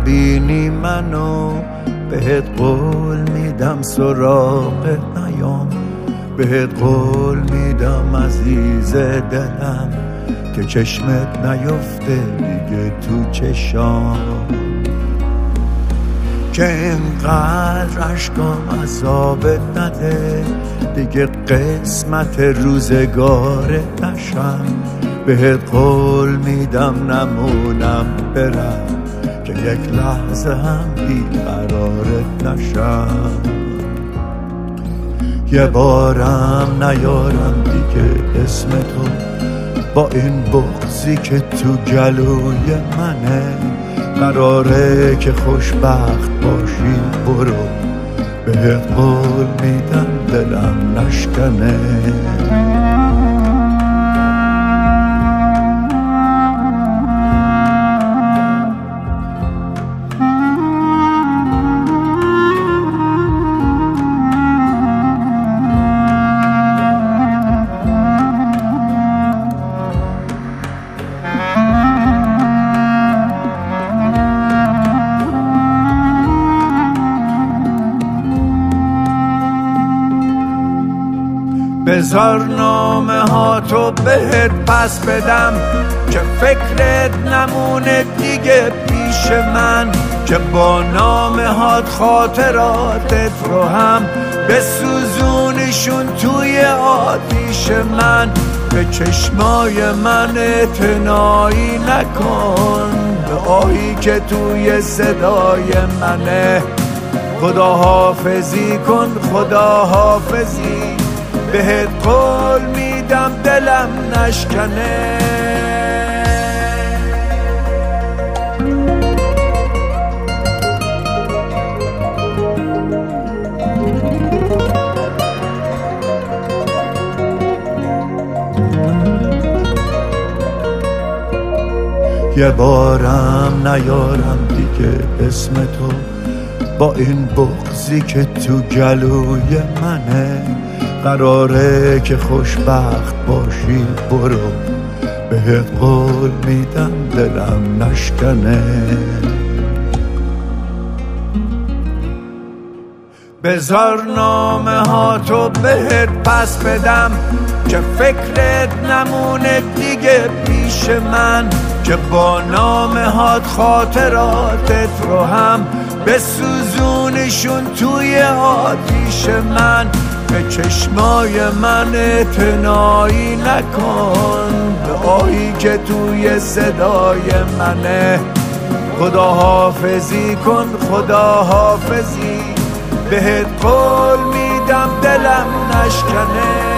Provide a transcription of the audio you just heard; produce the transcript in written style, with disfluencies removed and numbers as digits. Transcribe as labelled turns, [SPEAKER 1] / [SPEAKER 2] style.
[SPEAKER 1] نبینی منو بهت قول میدم سراغت نیام، بهت قول میدم عزیز دلم که چشمت نیفته دیگه تو چشام، که اینقدر عشقام عذابت نده دیگه قسمت روزگارت نشم، بهت قول میدم نمونم برم که یک لحظه هم بیقرارت نشم، یه بارم نیارم دیگه اسم تو با این بغضی که تو گلوی منه، قراره که خوشبخت باشی برو بهت قول میدم دلم نشکنه. بذار نامه ها تو بهت پس بدم که فکرت نمونه دیگه پیش من، که با نامه هات خاطراتت رو هم بسوزونیشون توی آتیش من، به چشمای من اعتنایی نکن به آهی که توی صدای منه، خدا حافظی کن خدا حافظی بهت قول میدم دلم نشکنه. یه بارم نیارم دیگه اسم تو با این بغضی که تو گلوی منه، قراره که خوشبخت باشی برو بهت قول میدم دلم نشکنه. بذار نامه ها تو بهت پس بدم که فکرت نمونه دیگه پیش من، که با نامه هات خاطراتت رو هم بسوزونیشون توی آتیش من، به چشمای من اعتنایی نکن به آهی که توی صدای منه، خدا حافظی کن خدا حافظی بهت قول میدم دلم نشکنه.